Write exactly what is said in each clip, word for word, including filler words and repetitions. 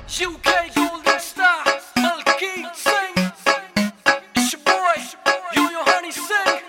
U K Golden Star, Malkeet Singh. It's your boy, you and your honey Singh.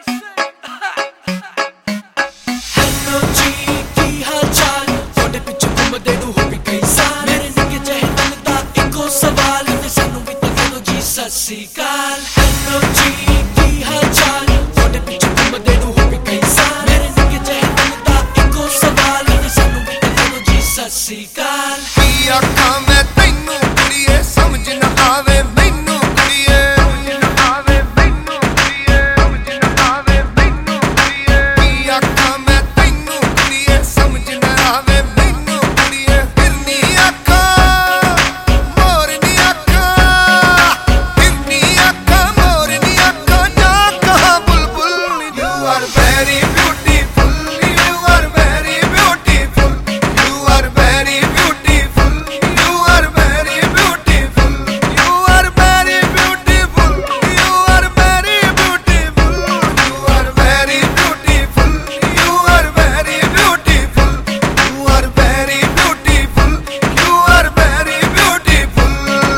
Hello जी की हाल चाल थोड़े पिछे घूमदे ਨੂੰ ਹੋ ਵੀ ਕਈ ਸਾਲ ਮੇਰੇ ਨਿੱਕੇ ਜਿਹੇ ਦਿਲ ਦਾ ਇੱਕੋ ਸਵਾਲ ਤੇ ਸਾਨੂੰ ਵੀ ਤਾਂ ਕਹਿ ਦੋ ਜੀ ਸਤਿ ਸ੍ਰੀ ਅਕਾਲ Hello ਜੀ ਕੀ ਹਾਲ ਚਾਲ ਥੋੜੇ ਪਿਛੇ ਘੂਮਦੇ ਨੂੰ ਹੋ ਵੀ ਕਈ ਸਾਲ ਮੇਰੇ ਨਿੱਕੇ ਜਿਹੇ ਦਿਲ ਦਾ ਇੱਕੋ ਸਵਾਲ ਤੇ ਸਾਨੂੰ ਵੀ ਤਾਂ ਕਹਿ ਦੋ ਜੀ ਸਤਿ ਸ੍ਰੀ ਅਕਾਲ ਕੀ ਆਖਾਂ ਮੈਂ ਤੈਨੂੰ ਕੁੜੀਏ ਸਮਝ ਨਾ ਆਵੇ ਮੈਨੂੰ ਕੁੜੀਏ ਸਮਝ ਨਾ ਆਵੇ ਮੈਨੂੰ ਕੁੜੀਏ ਸਮਝ ਨਾ ਆਵੇ ਮੈਨੂੰ ਕੁੜੀਏ ਕੀ ਆਖਾਂ ਮੈਂ ਤੈਨੂੰ ਕੁੜੀਏ ਸਮਝ ਨਾ ਆਵੇ ਮੈਨੂੰ ਕੁੜੀਏ ਫਿਰਨੀ ਅੱਖਾਂ ਮੋਰਨੀ ਅੱਖਾਂ ਫਿਰਨੀ ਅੱਖਾਂ ਮੋਰਨੀ ਅੱਖਾਂ ਨਾ ਕਹਾਂ ਬੁਲਬੁਲ You are very beautiful You are very beautiful You are very beautiful You are very beautiful You are very beautiful You are very beautiful You are very beautiful You are very beautiful You are very beautiful You are very beautiful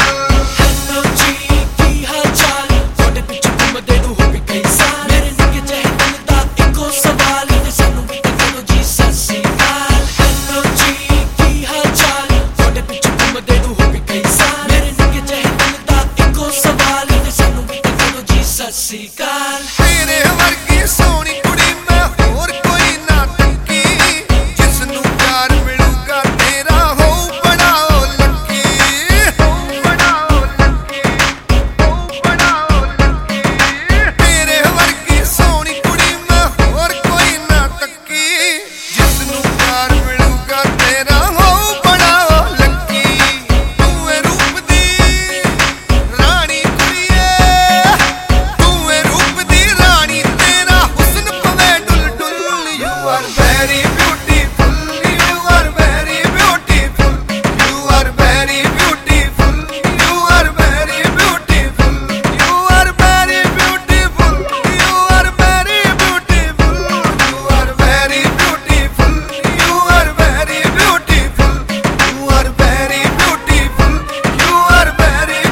Hello ਜੀ ਕੀ ਹਾਲ ਚਾਲ ਥੋੜੇ ਪਿਛੇ ਘੂਮਦੇ ਨੂੰ ਹੋ ਵੀ ਕਈ ਸਾਲ ਮੇਰੇ ਨਿੱਕੇ ਜਿਹੇ ਦਿਲ ਦਾ ਇੱਕੋ ਸਵਾਲ ਤੇ ਸਾਨੂੰ ਵੀ ਤਾਂ ਕਹਿ ਦੋ ਜੀ ਸਤਿ ਸ੍ਰੀ ਅਕਾਲ Hello ਜੀ ਕੀ ਹਾਲ ਚਾਲ ਥੋੜੇ ਪਿਛੇ ਘੂਮਦੇ ਨੂੰ ਹੋ ਵੀ ਕਈ ਸਾਲ ਮੇਰੇ ਨਿੱਕੇ ਜਿਹੇ ਦਿਲ ਦਾ ਇੱਕੋ ਸਵਾਲ ਤੇ ਸਾਨੂੰ ਵੀ ਤਾਂ ਕਹਿ ਦੋ ਜੀ ਸਤਿ ਸ੍ਰੀ ਅਕਾਲ ਤੇਰੇ ਵਰਗੀ ਸੋਹਣੀ ਕੁੜੀ ਮੈਂ ਹੋਰ ਕੋਈ ਨਾ ਤੱਕੀ ਜਿਸ ਨੂੰ ਪਿਆਰ ਮਿਲੂਗਾ ਤੇਰਾ ਹੋਊ ਬਣਾਓ ਲੱਕੀ ਹੋਊ ਬਣਾਓ ਲੱਕੀ ਹੋਊ ਬਣਾਓ ਲੱਕੀ ਤੇਰੇ ਵਰਗੀ ਸੋਹਣੀ ਕੁੜੀ ਮੈਂ ਹੋਰ ਕੋਈ ਨਾ ਤੱਕੀ ਜਿਸ ਨੂੰ ਪਿਆਰ ਮਿਲੂਗਾ ਤੇਰਾ ਹੋਊ ਬਣਾਓ ਲੱਕੀ ਤੂੰ ਏ ਰੂਪ ਦੀ ਰਾਣੀ ਕੁੜੀਏ ਤੂੰ ਏ ਰੂਪ ਦੀ ਰਾਣੀ ਤੇਰਾ ਹੁਸਨ ਪਵੇ ਡੁੱਲ ਡੁੱਲ You are very beautiful You are very beautiful You are very beautiful You are very beautiful You are very beautiful You are very beautiful You are very beautiful You are very beautiful You are very beautiful You are very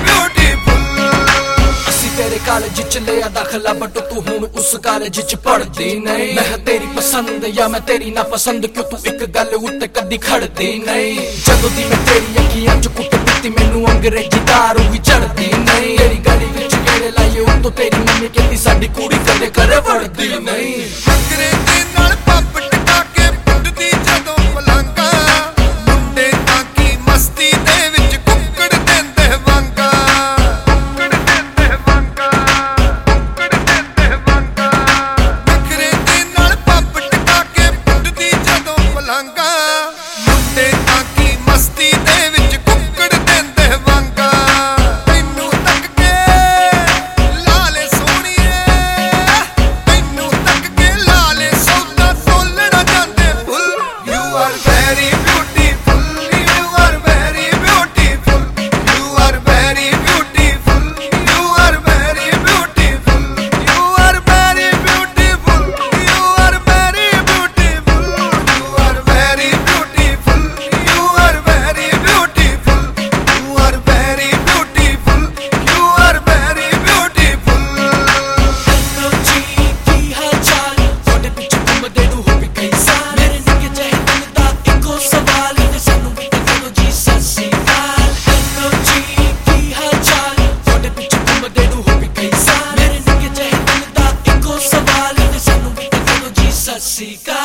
beautiful ਅਸੀਂ ਤੇਰੇ college ਚ ਲਿਆ ਦਾਖਲਾ but ਤੂੰ ਹੁਣ ਉਸ college ਚ ਪੜ੍ਹਦੀ ਨਹੀਂ ਮੈਂ ਤੇਰੀ ਪਸੰਦ ਜਾਂ ਮੈਂ ਤੇਰੀ ਨਾ ਪਸੰਦ ਕਿਉਂ ਤੂੰ ਇੱਕ ਗੱਲ ਉੱਤੇ ਕਦੀ ਖੜਦੀ ਨਹੀਂ ਜਦੋਂ ਦੀ ਮੈਂ ਤੇਰੀ ਅੱਖੀਆਂ ਚ ਕੁੱਟ ਦਿੱਤੀ ਮੈਨੂੰ ਅੰਗਰੇਜ਼ੀ ਦਾਰੂ ਵੀ ਚੜਦੀ ਨਹੀਂ ਤੇਰੀ ਗਲੀ ਵਿੱਚ ਗੇੜੇ ਲਾਏ ਉਤੋਂ ਤੇਰੀ ਮੰਮੀ ਕਹਿੰਦੀ ਸਾਡੀ ਕੁੜੀ ਕਦੇ ਘਰੇ ਵੜਦੀ ਨਹੀਂ ਨਖਰੇ ਦੇ ਨਾਲ ਪੱਪ ਟਕਾ ਕੇ ਪੁੱਟਦੀ ਜਦੋਂ ਪਲੰਗਾ ਮੁੰਡੇ ਤਾਂ ਕੀ ਮਸਤੀ ਦੇ ਵਿੱਚ ਕੁੱਕੜ ਦਿੰਦੇ ਵਾਂਗਾ ਕੁੱਕੜ ਦਿੰਦੇ ਵਾਂਗਾ ਕੁੱਕੜ ਦਿੰਦੇ ਵਾਂਗਾ ਨਖਰੇ ਦੇ ਨਾਲ ਪੱਪ ਟਕਾ ਕੇ ਪੁੱਟਦੀ ਜਦੋਂ ਪਲੰਗਾ ਮੁੰਡੇ ਤਾਂ ਕੀ ਮਸਤੀ ਦੇ ਵਿੱਚ ਕੁੱਕੜ ਦਿੰਦੇ ਵਾਂਗਾ ਤੈਨੂੰ ਤੱਕ ਕੇ ਲਾਲੇ ਸੋਹਣੀਏ ਤੈਨੂੰ ਤੱਕ ਕੇ ਲਾਲੇ ਸੌਦਾ ਤੋਲਣਾ ਜਾਂਦੇ ਫੁੱਲ You are very beautiful You are very beautiful You are very beautiful You are very beautiful You are very beautiful You are very beautiful You are very beautiful You are very beautiful You are very beautiful You are very beautiful Hello ਜੀ ਕੀ ਹਾਲ ਚਾਲ ਤੁਹਾਡੇ ਪਿੱਛੇ ਘੁੰਮਦੇ ਨੂੰ ਹੋ ਵੀ ਕਈ ਸਾਲ ਮੇਰੇ ਨਿੱਕੇ ਜਿਹੇ ਦਿਲ ਦਾ ਇੱਕੋ ਸਵਾਲ ਤੇ ਸਾਨੂੰ ਵੀ ਤਾਂ ਕਹਿ ਦੋ ਜੀ ਸਤਿ ਸ੍ਰੀ ਅਕਾਲ Hello ਜੀ ਕੀ ਹਾਲ ਚਾਲ ਤੁਹਾਡੇ ਪਿੱਛੇ ਘੁੰਮਦੇ ਨੂੰ ਹੋ ਵੀ ਕਈ ਸਾਲ ਮੇਰੇ ਨਿੱਕੇ ਜਿਹੇ ਦਿਲ ਦਾ ਇੱਕੋ ਸਵਾਲ ਤੇ ਸਾਨੂੰ ਵੀ ਤਾਂ ਕਹਿ ਦੋ ਜੀ ਸਤਿ ਸ੍ਰੀ ਅਕਾਲ